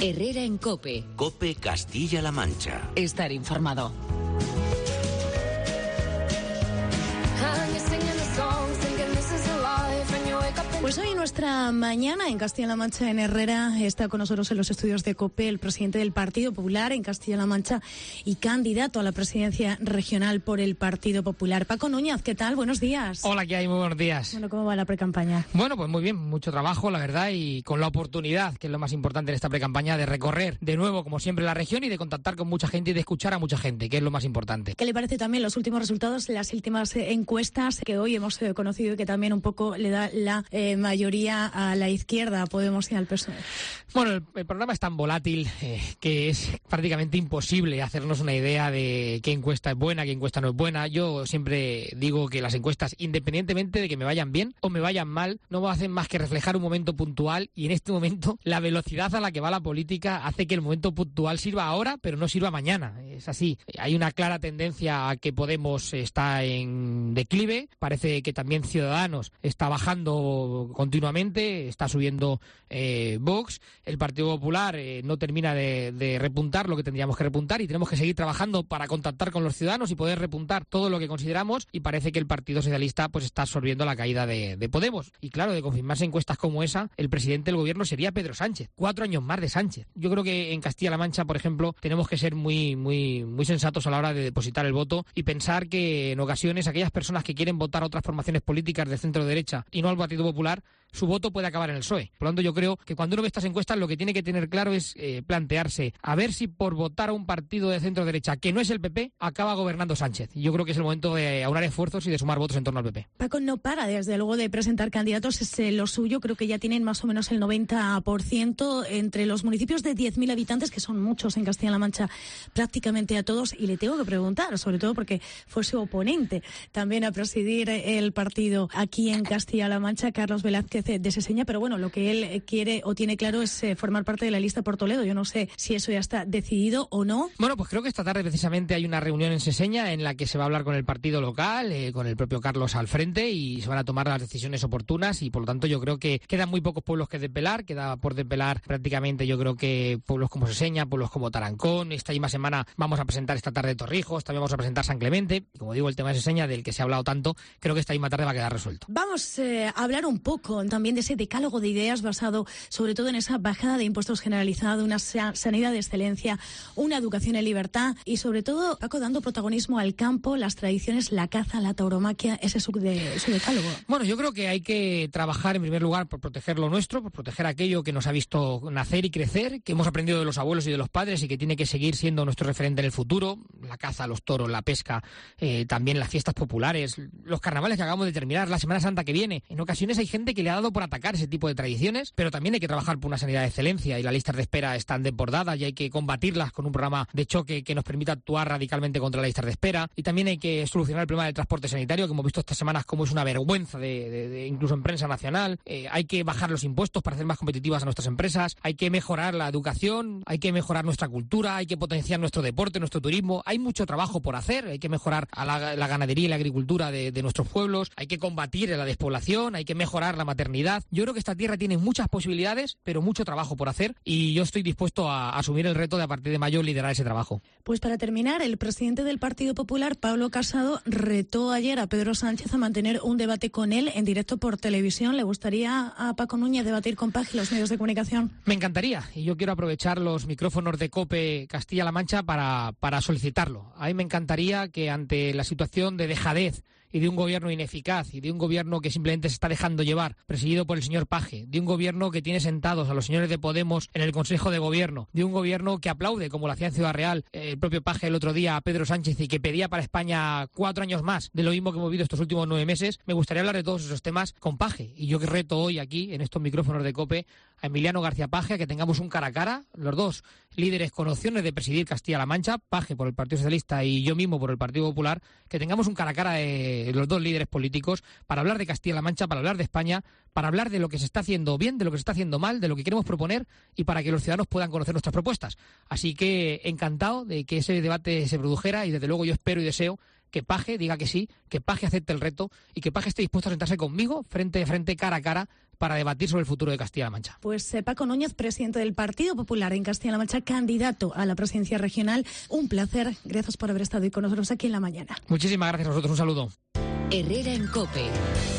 Herrera en COPE. COPE Castilla-La Mancha. Estar informado. Pues hoy nuestra mañana en Castilla-La Mancha, en Herrera, está con nosotros en los estudios de COPE el presidente del Partido Popular en Castilla-La Mancha y candidato a la presidencia regional por el Partido Popular. Paco Núñez, ¿qué tal? Buenos días. Hola, ¿qué hay? Muy buenos días. Bueno, ¿cómo va la precampaña? Bueno, pues muy bien, mucho trabajo, la verdad, y con la oportunidad, que es lo más importante en esta precampaña, de recorrer de nuevo, como siempre, la región y de contactar con mucha gente y de escuchar a mucha gente, que es lo más importante. ¿Qué le parece también los últimos resultados, las últimas encuestas que hoy hemos conocido y que también un poco le da la mayoría a la izquierda, a Podemos y al PSOE? Bueno, el programa es tan volátil que es prácticamente imposible hacernos una idea de qué encuesta es buena, qué encuesta no es buena. Yo siempre digo que las encuestas, independientemente de que me vayan bien o me vayan mal, no hacen más que reflejar un momento puntual, y en este momento la velocidad a la que va la política hace que el momento puntual sirva ahora, pero no sirva mañana. Es así. Hay una clara tendencia a que Podemos está en declive. Parece que también Ciudadanos está bajando continuamente, está subiendo Vox. El Partido Popular no termina de repuntar lo que tendríamos que repuntar, y tenemos que seguir trabajando para contactar con los ciudadanos y poder repuntar todo lo que consideramos, y parece que el Partido Socialista pues está absorbiendo la caída de Podemos. Y claro, de confirmarse encuestas como esa, el presidente del gobierno sería Pedro Sánchez. 4 años más de Sánchez. Yo creo que en Castilla-La Mancha, por ejemplo, tenemos que ser muy sensatos a la hora de depositar el voto y pensar que en ocasiones aquellas personas que quieren votar a otras formaciones políticas de centro-derecha y no al Partido Popular, su voto puede acabar en el PSOE. Por lo tanto, yo creo que cuando uno ve estas encuestas, lo que tiene que tener claro es plantearse a ver si por votar a un partido de centro-derecha que no es el PP, acaba gobernando Sánchez. Y yo creo que es el momento de aunar esfuerzos y de sumar votos en torno al PP. Paco no para, desde luego, de presentar candidatos. Es lo suyo. Creo que ya tienen más o menos el 90% entre los municipios de 10.000 habitantes, que son muchos en Castilla-La Mancha, prácticamente a todos. Y le tengo que preguntar, sobre todo porque fue su oponente también a presidir el partido aquí en Castilla-La Mancha, Carlos Velázquez de Seseña, pero bueno, lo que él quiere o tiene claro es formar parte de la lista por Toledo. Yo no sé si eso ya está decidido o no. Bueno, pues creo que esta tarde precisamente hay una reunión en Seseña en la que se va a hablar con el partido local, con el propio Carlos al frente, y se van a tomar las decisiones oportunas, y por lo tanto yo creo que quedan muy pocos pueblos que desvelar. Queda por desvelar prácticamente, yo creo que pueblos como Seseña, pueblos como Tarancón. Esta misma semana vamos a presentar esta tarde Torrijos, también vamos a presentar San Clemente. Y como digo, el tema de Seseña, del que se ha hablado tanto, creo que esta misma tarde va a quedar resuelto. Vamos a hablar un poco también de ese decálogo de ideas basado sobre todo en esa bajada de impuestos generalizada, una sanidad de excelencia, una educación en libertad y sobre todo, Paco, dando protagonismo al campo, las tradiciones, la caza, la tauromaquia, ese es su decálogo. Bueno, yo creo que hay que trabajar en primer lugar por proteger lo nuestro, por proteger aquello que nos ha visto nacer y crecer, que hemos aprendido de los abuelos y de los padres y que tiene que seguir siendo nuestro referente en el futuro. La caza, los toros, la pesca, también las fiestas populares, los carnavales que acabamos de terminar, la Semana Santa que viene. En ocasiones hay gente que le ha dado por atacar ese tipo de tradiciones, pero también hay que trabajar por una sanidad de excelencia, y las listas de espera están desbordadas y hay que combatirlas con un programa de choque que nos permita actuar radicalmente contra las listas de espera. Y también hay que solucionar el problema del transporte sanitario, que hemos visto estas semanas como es una vergüenza incluso en prensa nacional. Hay que bajar los impuestos para hacer más competitivas a nuestras empresas, hay que mejorar la educación, hay que mejorar nuestra cultura, hay que potenciar nuestro deporte, nuestro turismo. Hay mucho trabajo por hacer, hay que mejorar a la ganadería y la agricultura de nuestros pueblos, hay que combatir la despoblación, hay que mejorar la maternidad. Yo creo que esta tierra tiene muchas posibilidades, pero mucho trabajo por hacer, y yo estoy dispuesto a asumir el reto de a partir de mayo liderar ese trabajo. Pues para terminar, el presidente del Partido Popular, Pablo Casado, retó ayer a Pedro Sánchez a mantener un debate con él en directo por televisión. ¿Le gustaría a Paco Núñez debatir con PAG y los medios de comunicación? Me encantaría, y yo quiero aprovechar los micrófonos de COPE Castilla-La Mancha para solicitarlo. A mí me encantaría que, ante la situación de dejadez y de un gobierno ineficaz y de un gobierno que simplemente se está dejando llevar, presidido por el señor Paje, de un gobierno que tiene sentados a los señores de Podemos en el Consejo de Gobierno, de un gobierno que aplaude, como lo hacía en Ciudad Real el propio Paje el otro día, a Pedro Sánchez, y que pedía para España 4 años más de lo mismo que hemos vivido estos últimos 9 meses, me gustaría hablar de todos esos temas con Paje. Y yo que reto hoy aquí, en estos micrófonos de COPE, a Emiliano García Paje, a que tengamos un cara a cara, los dos líderes con opciones de presidir Castilla-La Mancha, Paje por el Partido Socialista y yo mismo por el Partido Popular, que tengamos un cara a cara de los dos líderes políticos para hablar de Castilla-La Mancha, para hablar de España, para hablar de lo que se está haciendo bien, de lo que se está haciendo mal, de lo que queremos proponer, y para que los ciudadanos puedan conocer nuestras propuestas. Así que encantado de que ese debate se produjera, y desde luego yo espero y deseo que Paje diga que sí, que Paje acepte el reto y que Paje esté dispuesto a sentarse conmigo frente a frente, cara a cara, para debatir sobre el futuro de Castilla-La Mancha. Pues Paco Núñez, presidente del Partido Popular en Castilla-La Mancha, candidato a la presidencia regional. Un placer. Gracias por haber estado hoy con nosotros aquí en La Mañana. Muchísimas gracias a vosotros. Un saludo. Herrera en COPE.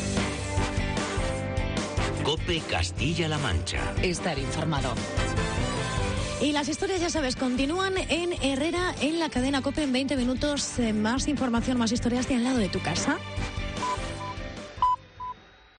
COPE Castilla-La Mancha. Estar informado. Y las historias, ya sabes, continúan en Herrera, en la cadena COPE en 20 minutos. Más información, más historias de al lado de tu casa.